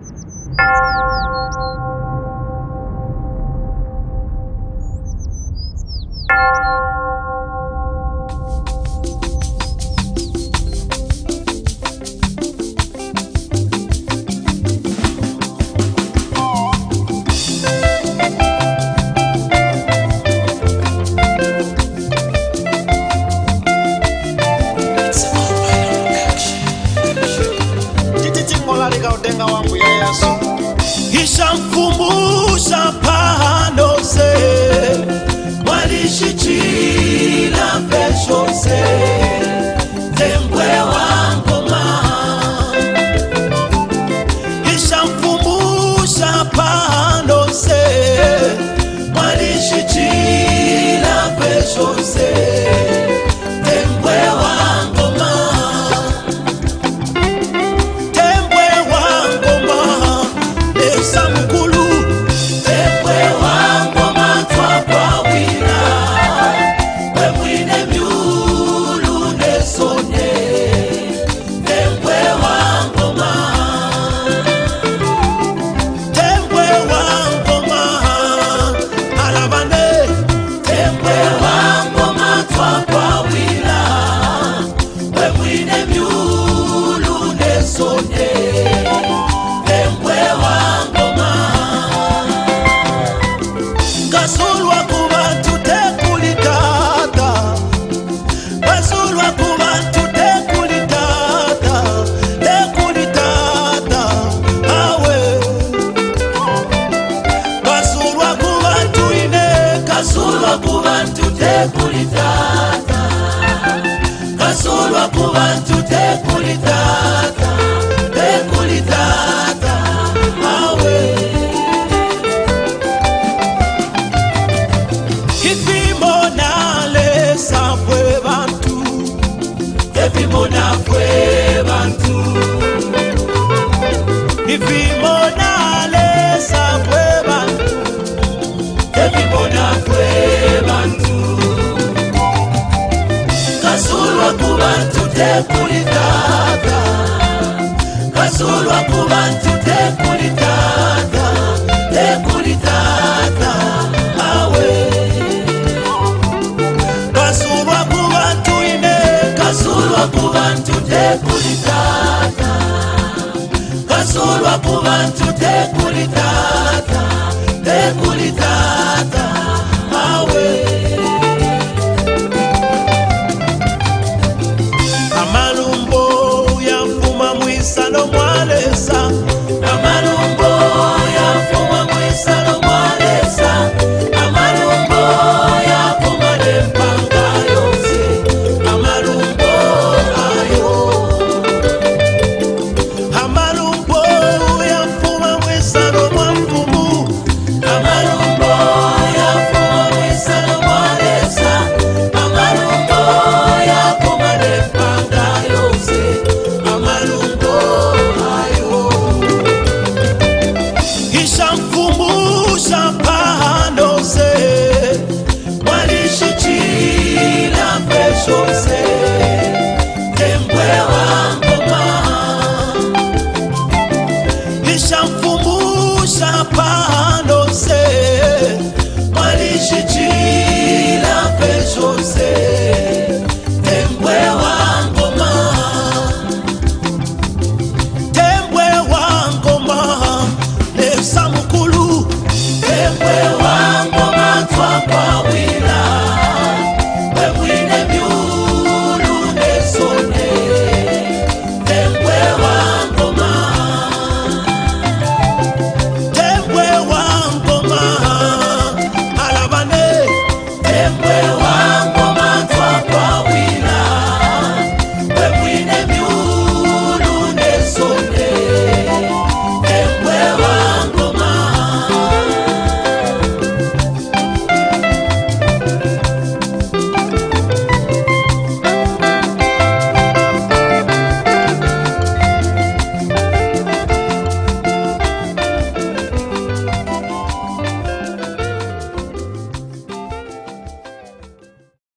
Ishamkumbusha pano se walishichila pesho se tembwe wangoma. Ishamkumbusha pano se walishichila pesho se tembwe wangoma. Kasulwa kubantu tekulitata, tekulitata, awe. Kifimona lesa fwe bantu, kifimona fwe bantu. Kifimona lesa fwe bantu, kifimona fwe bantu. Kasulwa kubantu tekulitata, kasulwa kubantu tekulitata, tekulitata, awe. Kasulwa kubantu ine, kasulwa kubantu tekulitata, kasulwa kubantu tekulitata, tekulitata, awe. No